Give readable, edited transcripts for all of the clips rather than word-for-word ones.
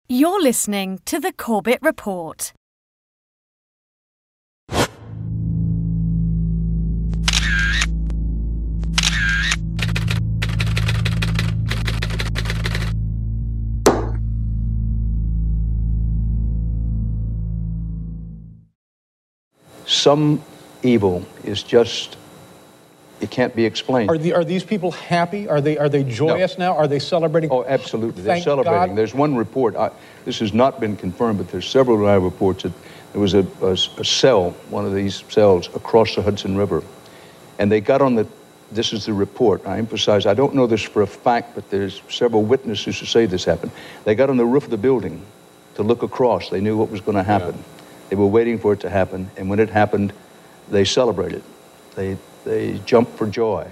You're listening to the Corbett Report. Some evil is just, it can't be explained. Are these people happy? Are they joyous now? Are they celebrating? Oh, absolutely. They're Thank celebrating. God. There's one report, this has not been confirmed, but there's several live reports that there was a cell, one of these cells, across the Hudson River. And they got on this is the report. I emphasize, I don't know this for a fact, but there's several witnesses who say this happened. They got on the roof of the building to look across. They knew what was going to happen. Yeah. They were waiting for it to happen, and when it happened, they celebrated. They jumped for joy.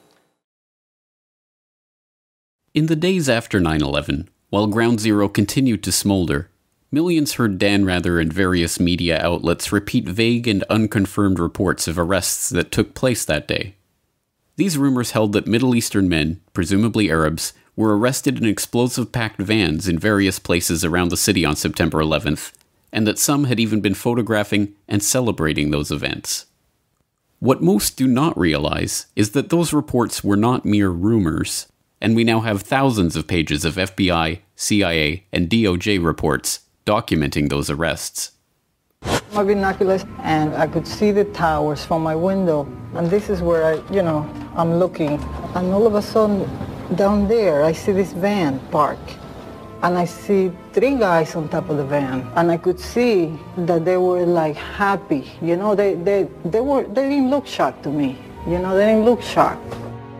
In the days after 9/11, while Ground Zero continued to smolder, millions heard Dan Rather and various media outlets repeat vague and unconfirmed reports of arrests that took place that day. These rumors held that Middle Eastern men, presumably Arabs, were arrested in explosive-packed vans in various places around the city on September 11th, and that some had even been photographing and celebrating those events. What most do not realize is that those reports were not mere rumors, and we now have thousands of pages of FBI, CIA, and DOJ reports documenting those arrests. My binoculars, and I could see the towers from my window, and this is where I'm looking, and all of a sudden, down there, I see this van park. And I see three guys on top of the van, and I could see that they were like happy. They didn't look shocked to me. They didn't look shocked.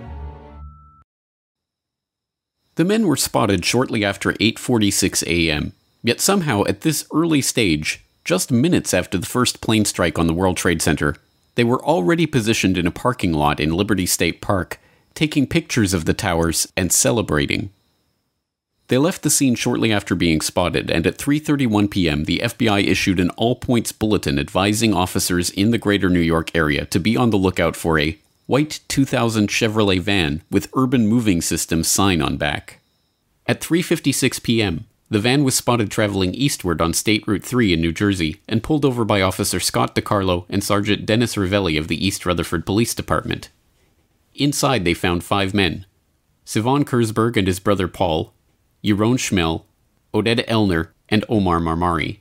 The men were spotted shortly after 8:46 a.m., yet somehow at this early stage, just minutes after the first plane strike on the World Trade Center, they were already positioned in a parking lot in Liberty State Park, taking pictures of the towers and celebrating. They left the scene shortly after being spotted, and at 3:31 p.m. the FBI issued an all-points bulletin advising officers in the greater New York area to be on the lookout for a white 2000 Chevrolet van with Urban Moving Systems sign on back. At 3:56 p.m., the van was spotted traveling eastward on State Route 3 in New Jersey and pulled over by Officer Scott DiCarlo and Sergeant Dennis Ravelli of the East Rutherford Police Department. Inside they found 5 men: Sivan Kurzberg and his brother Paul, Yaron Schmel, Oded Elner, and Omar Marmari.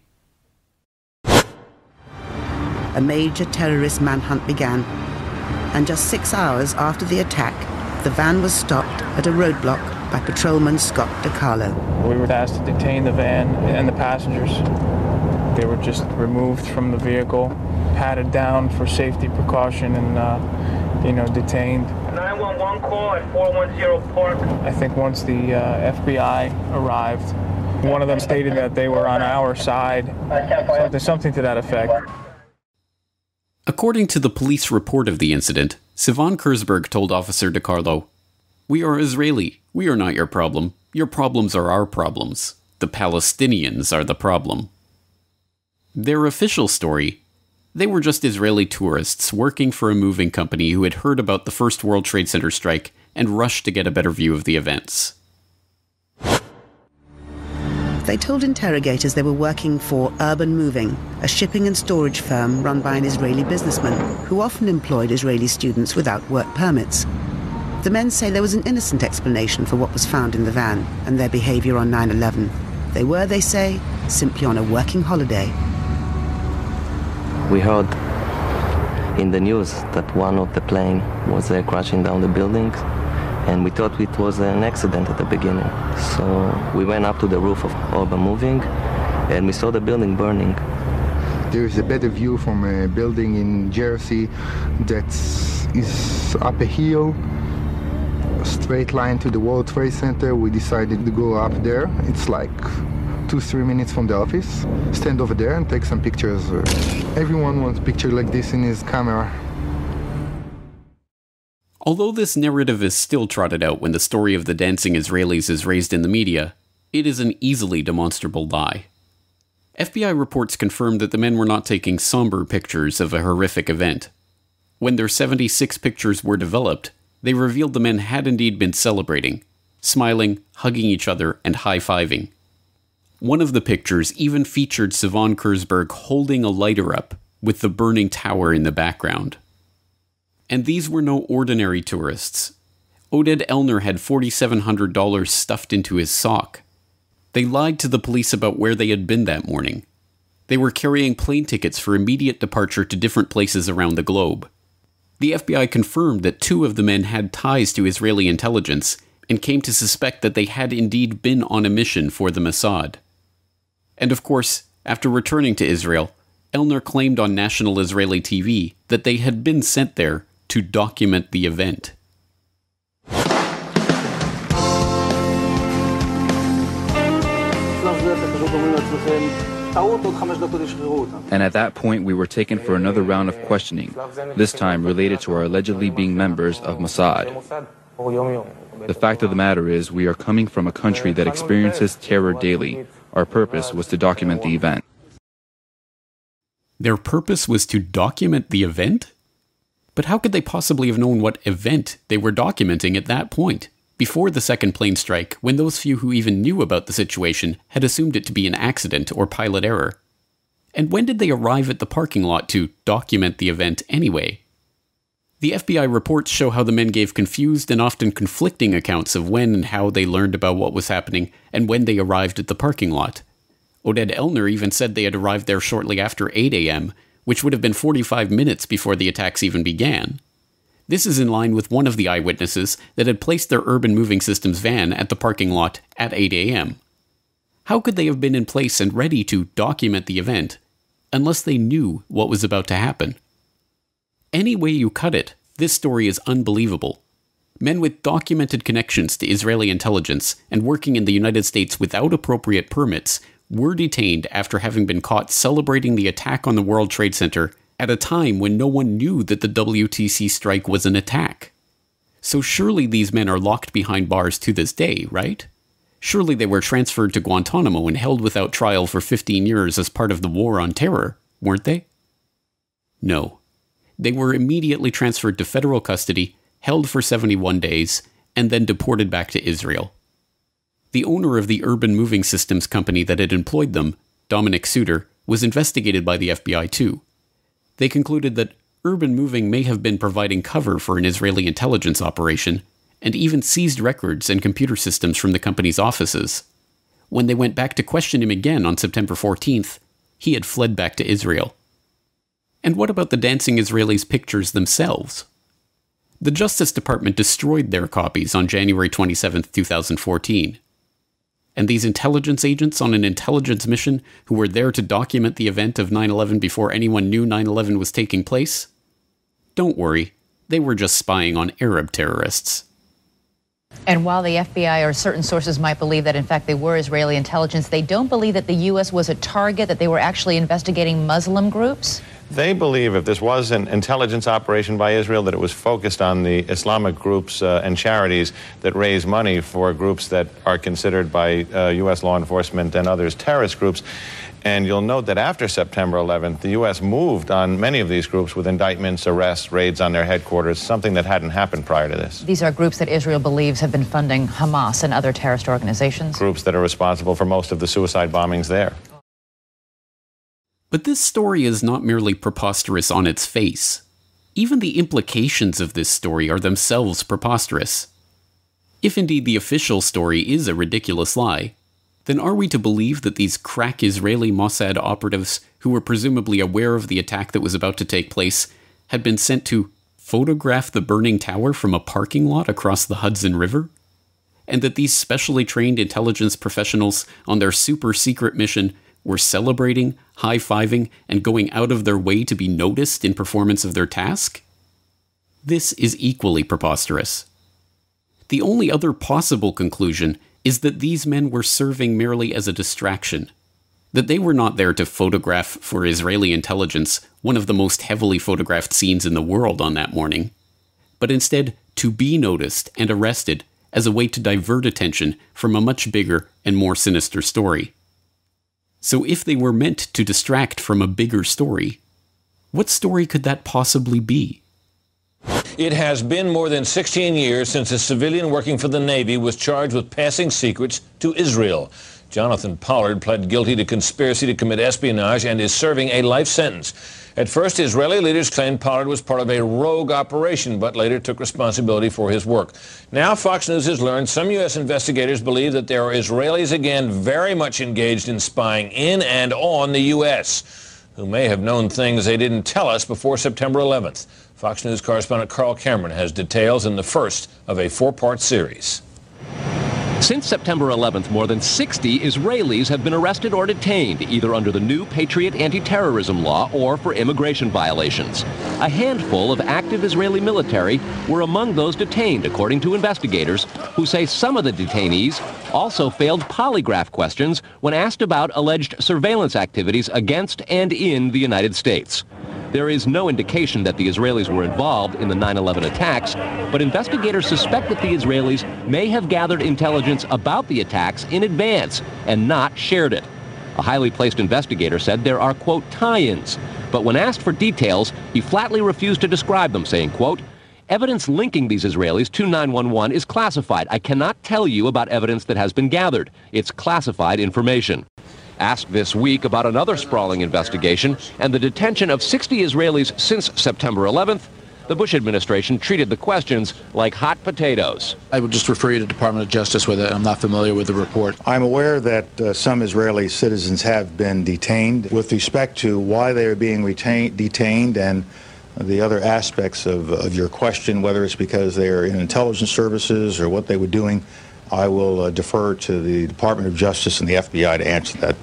A major terrorist manhunt began, and just 6 hours after the attack, the van was stopped at a roadblock by patrolman Scott DiCarlo. We were asked to detain the van and the passengers. They were just removed from the vehicle, patted down for safety precaution, and detained. 911 call at 410 Park. I think once the FBI arrived, one of them stated that they were on our side, something to that effect. According to the police report of the incident, Sivan Kurzberg told Officer DiCarlo, "We are Israeli. We are not your problem. Your problems are our problems. The Palestinians are the problem." Their official story: they were just Israeli tourists working for a moving company who had heard about the first World Trade Center strike and rushed to get a better view of the events. They told interrogators they were working for Urban Moving, a shipping and storage firm run by an Israeli businessman who often employed Israeli students without work permits. The men say there was an innocent explanation for what was found in the van and their behavior on 9/11. They were, they say, simply on a working holiday. We heard in the news that one of the plane was crashing down the building, and we thought it was an accident at the beginning. So we went up to the roof of Urban Moving, and we saw the building burning. There is a better view from a building in Jersey that is up a hill, a straight line to the World Trade Center. We decided to go up there. It's like 2-3 minutes from the office, stand over there and take some pictures. Everyone wants a picture like this in his camera. Although this narrative is still trotted out when the story of the dancing Israelis is raised in the media, it is an easily demonstrable lie. FBI reports confirmed that the men were not taking somber pictures of a horrific event. When their 76 pictures were developed, they revealed the men had indeed been celebrating, smiling, hugging each other, and high-fiving. One of the pictures even featured Sivan Kurzberg holding a lighter up with the burning tower in the background. And these were no ordinary tourists. Oded Elner had $4,700 stuffed into his sock. They lied to the police about where they had been that morning. They were carrying plane tickets for immediate departure to different places around the globe. The FBI confirmed that 2 of the men had ties to Israeli intelligence and came to suspect that they had indeed been on a mission for the Mossad. And of course, after returning to Israel, Elner claimed on national Israeli TV that they had been sent there to document the event. And at that point, we were taken for another round of questioning, this time related to our allegedly being members of Mossad. The fact of the matter is, we are coming from a country that experiences terror daily. Our purpose was to document the event. Their purpose was to document the event? But how could they possibly have known what event they were documenting at that point, before the second plane strike, when those few who even knew about the situation had assumed it to be an accident or pilot error? And when did they arrive at the parking lot to document the event anyway? The FBI reports show how the men gave confused and often conflicting accounts of when and how they learned about what was happening and when they arrived at the parking lot. Oded Elner even said they had arrived there shortly after 8 a.m., which would have been 45 minutes before the attacks even began. This is in line with one of the eyewitnesses that had placed their urban moving systems van at the parking lot at 8 a.m. How could they have been in place and ready to document the event unless they knew what was about to happen? Any way you cut it, this story is unbelievable. Men with documented connections to Israeli intelligence and working in the United States without appropriate permits were detained after having been caught celebrating the attack on the World Trade Center at a time when no one knew that the WTC strike was an attack. So surely these men are locked behind bars to this day, right? Surely they were transferred to Guantanamo and held without trial for 15 years as part of the war on terror, weren't they? No. They were immediately transferred to federal custody, held for 71 days, and then deported back to Israel. The owner of the urban moving systems company that had employed them, Dominic Suter, was investigated by the FBI too. They concluded that urban moving may have been providing cover for an Israeli intelligence operation, and even seized records and computer systems from the company's offices. When they went back to question him again on September 14th, he had fled back to Israel. And what about the dancing Israelis' pictures themselves? The Justice Department destroyed their copies on January 27, 2014. And these intelligence agents on an intelligence mission who were there to document the event of 9/11 before anyone knew 9/11 was taking place? Don't worry, they were just spying on Arab terrorists. And while the FBI or certain sources might believe that in fact they were Israeli intelligence, they don't believe that the U.S. was a target, that they were actually investigating Muslim groups? They believe if this was an intelligence operation by Israel, that it was focused on the Islamic groups and charities that raise money for groups that are considered by U.S. law enforcement and others terrorist groups. And you'll note that after September 11th, the U.S. moved on many of these groups with indictments, arrests, raids on their headquarters, something that hadn't happened prior to this. These are groups that Israel believes have been funding Hamas and other terrorist organizations? Groups that are responsible for most of the suicide bombings there. But this story is not merely preposterous on its face. Even the implications of this story are themselves preposterous. If indeed the official story is a ridiculous lie, then are we to believe that these crack Israeli Mossad operatives, who were presumably aware of the attack that was about to take place, had been sent to photograph the burning tower from a parking lot across the Hudson River? And that these specially trained intelligence professionals on their super-secret mission were celebrating, high-fiving, and going out of their way to be noticed in performance of their task? This is equally preposterous. The only other possible conclusion is that these men were serving merely as a distraction, that they were not there to photograph for Israeli intelligence one of the most heavily photographed scenes in the world on that morning, but instead to be noticed and arrested as a way to divert attention from a much bigger and more sinister story. So if they were meant to distract from a bigger story, what story could that possibly be? It has been more than 16 years since a civilian working for the Navy was charged with passing secrets to Israel. Jonathan Pollard pled guilty to conspiracy to commit espionage and is serving a life sentence. At first, Israeli leaders claimed Pollard was part of a rogue operation, but later took responsibility for his work. Now, Fox News has learned some U.S. investigators believe that there are Israelis again very much engaged in spying in and on the U.S., who may have known things they didn't tell us before September 11th. Fox News correspondent Carl Cameron has details in the first of a four-part series. Since September 11th, more than 60 Israelis have been arrested or detained, either under the new Patriot anti-terrorism law or for immigration violations. A handful of active Israeli military were among those detained, according to investigators, who say some of the detainees also failed polygraph questions when asked about alleged surveillance activities against and in the United States. There is no indication that the Israelis were involved in the 9/11 attacks, but investigators suspect that the Israelis may have gathered intelligence about the attacks in advance and not shared it. A highly placed investigator said there are, quote, tie-ins, but when asked for details, he flatly refused to describe them, saying, quote, evidence linking these Israelis to 9/11 is classified. I cannot tell you about evidence that has been gathered. It's classified information. Asked this week about another sprawling investigation and the detention of 60 Israelis since September 11th, the Bush administration treated the questions like hot potatoes. I would just refer you to the Department of Justice with it. I'm not familiar with the report. I'm aware that some Israeli citizens have been detained. With respect to why they are being detained and the other aspects of your question, whether it's because they are in intelligence services or what they were doing, I will defer to the Department of Justice and the FBI to answer that.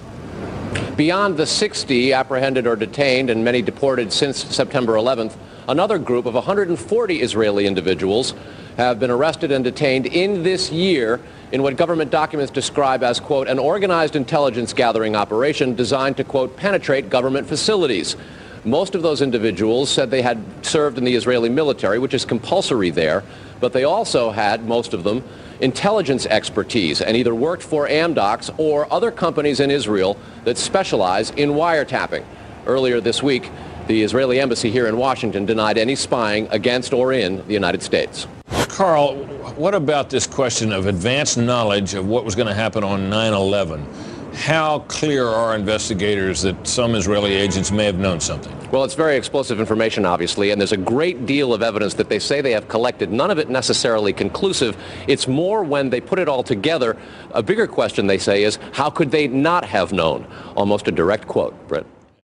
Beyond the 60 apprehended or detained and many deported since September 11th, another group of 140 Israeli individuals have been arrested and detained in this year in what government documents describe as, quote, an organized intelligence gathering operation designed to, quote, penetrate government facilities. Most of those individuals said they had served in the Israeli military, which is compulsory there, but they also had, most of them, intelligence expertise and either worked for Amdocs or other companies in Israel that specialize in wiretapping. Earlier this week, the Israeli embassy here in Washington denied any spying against or in the United States. Carl, what about this question of advanced knowledge of what was going to happen on 9/11? How clear are investigators that some Israeli agents may have known something? Well, it's very explosive information, obviously, and there's a great deal of evidence that they say they have collected, none of it necessarily conclusive. It's more when they put it all together. A bigger question, they say, is how could they not have known? Almost a direct quote, Britt.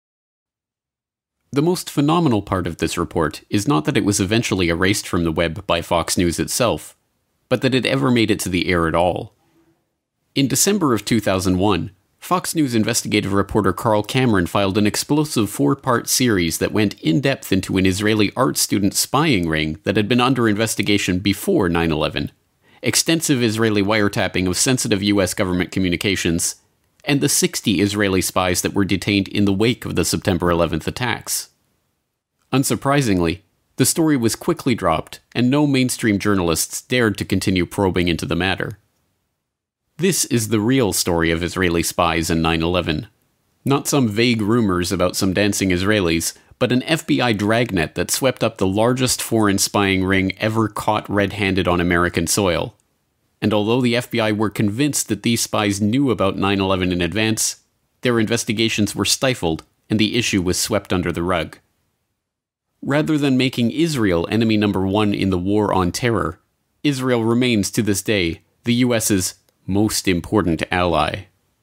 The most phenomenal part of this report is not that it was eventually erased from the web by Fox News itself, but that it ever made it to the air at all. In December of 2001, Fox News investigative reporter Carl Cameron filed an explosive 4-part series that went in-depth into an Israeli art student spying ring that had been under investigation before 9/11, extensive Israeli wiretapping of sensitive US government communications, and the 60 Israeli spies that were detained in the wake of the September 11th attacks. Unsurprisingly, the story was quickly dropped, and no mainstream journalists dared to continue probing into the matter. This is the real story of Israeli spies in 9/11. Not some vague rumors about some dancing Israelis, but an FBI dragnet that swept up the largest foreign spying ring ever caught red-handed on American soil. And although the FBI were convinced that these spies knew about 9/11 in advance, their investigations were stifled and the issue was swept under the rug. Rather than making Israel enemy number one in the war on terror, Israel remains to this day the US's most important ally.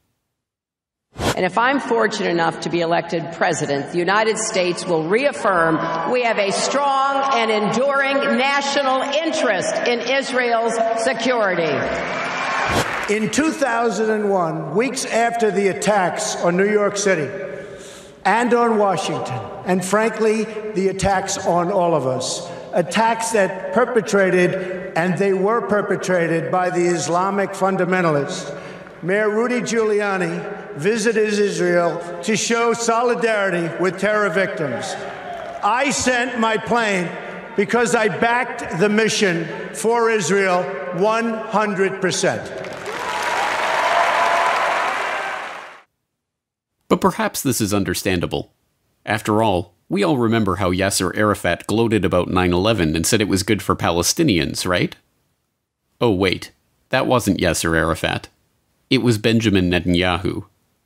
And if I'm fortunate enough to be elected president, the United States will reaffirm we have a strong and enduring national interest in Israel's security. In 2001, weeks after the attacks on New York City and on Washington, and frankly, the attacks on all of us, attacks that they were perpetrated by the Islamic fundamentalists, Mayor Rudy Giuliani visited Israel to show solidarity with terror victims. I sent my plane because I backed the mission for Israel 100%. But perhaps this is understandable. After all, we all remember how Yasser Arafat gloated about 9/11 and said it was good for Palestinians, right? Oh wait, that wasn't Yasser Arafat. It was Benjamin Netanyahu.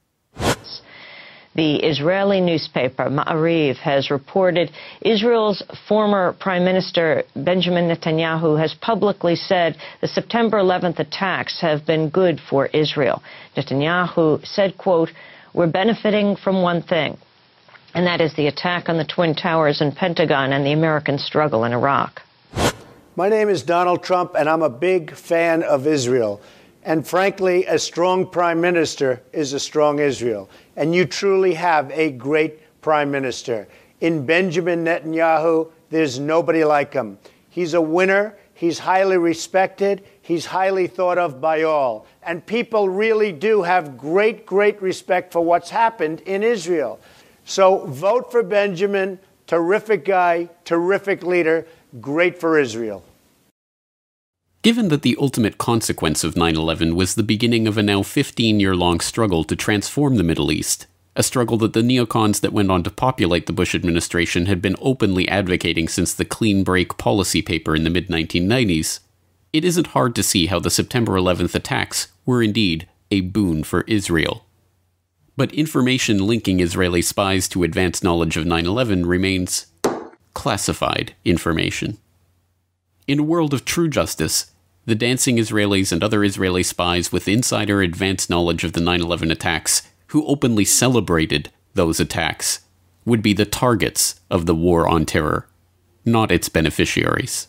The Israeli newspaper Ma'ariv has reported Israel's former Prime Minister Benjamin Netanyahu has publicly said the September 11th attacks have been good for Israel. Netanyahu said, quote, "We're benefiting from one thing, and that is the attack on the Twin Towers and Pentagon and the American struggle in Iraq." My name is Donald Trump, and I'm a big fan of Israel. And frankly, a strong prime minister is a strong Israel. And you truly have a great prime minister. In Benjamin Netanyahu, there's nobody like him. He's a winner. He's highly respected. He's highly thought of by all. And people really do have great, great respect for what's happened in Israel. So vote for Benjamin. Terrific guy, terrific leader, great for Israel. Given that the ultimate consequence of 9/11 was the beginning of a now 15-year-long struggle to transform the Middle East, a struggle that the neocons that went on to populate the Bush administration had been openly advocating since the clean break policy paper in the mid-1990s, it isn't hard to see how the September 11th attacks were indeed a boon for Israel. But information linking Israeli spies to advance knowledge of 9/11 remains classified information. In a world of true justice, the dancing Israelis and other Israeli spies with insider advance knowledge of the 9/11 attacks, who openly celebrated those attacks, would be the targets of the war on terror, not its beneficiaries.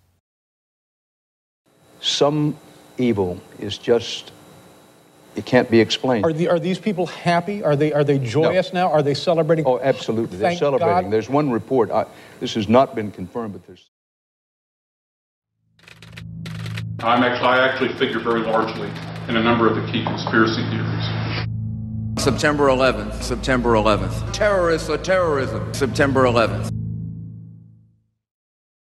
Some evil is just, it can't be explained. Are these people happy? Are they joyous now? Are they celebrating? Oh, absolutely. They're celebrating. God. There's one report. This has not been confirmed, but there's... I actually figure very largely in a number of the key conspiracy theories. September 11th, September 11th. Terrorists or terrorism, September 11th.